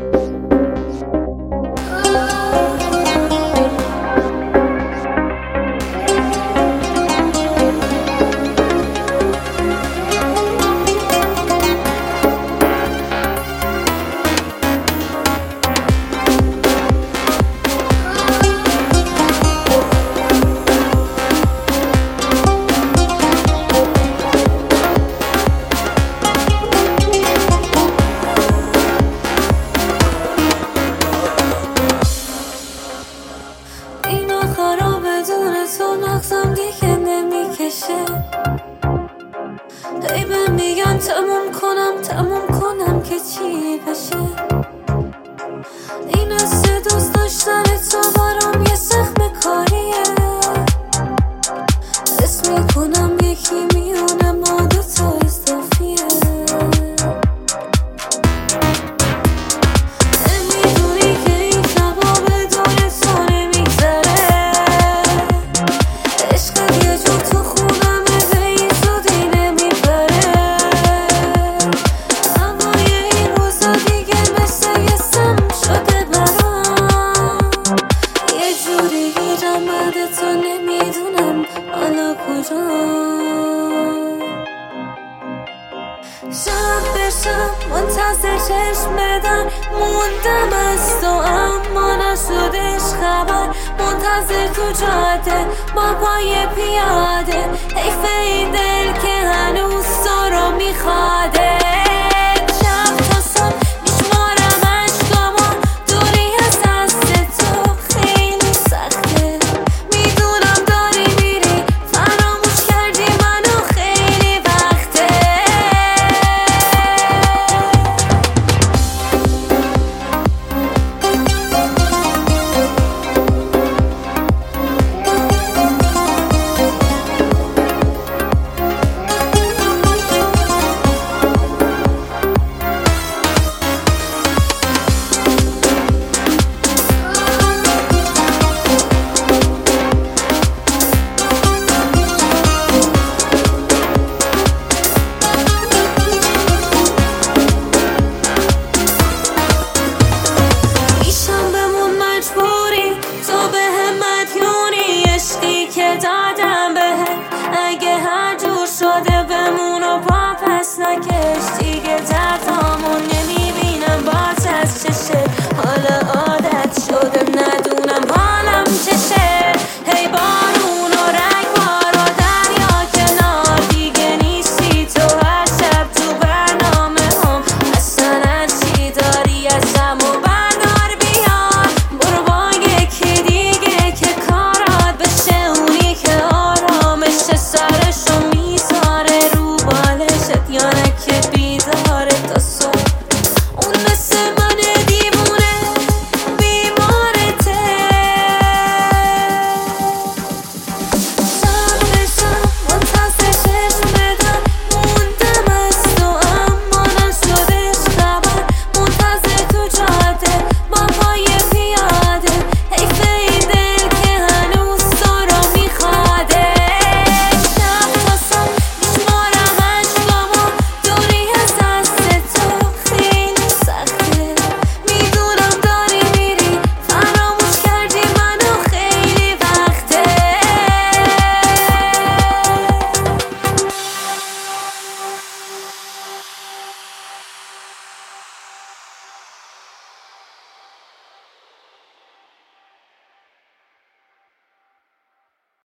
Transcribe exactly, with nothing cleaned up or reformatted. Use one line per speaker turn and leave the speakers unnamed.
مغزم دیگه نمیکشه، هی به میگن تموم کنم تموم کنم که چی بشه. این حس دوست داشتن تو برام یه سخم کاریه، حس میکنم یکی میونه ما دوتا اضافیه. نمیدونی که این شبا بدون تو نمیگذره، عشقت یه جور تو خونمه به این زودی نمیبره. اما یه این روزا دیگه مثل یه سم شده برام، یه جوری گیرم بعد تو نمیدونم حالا کجام. شب به شب منتظر چشم بدن موندم از تو، اما نشدش خبر. منتظر تو جاده با پای پیاده، حیف این دل که هنوز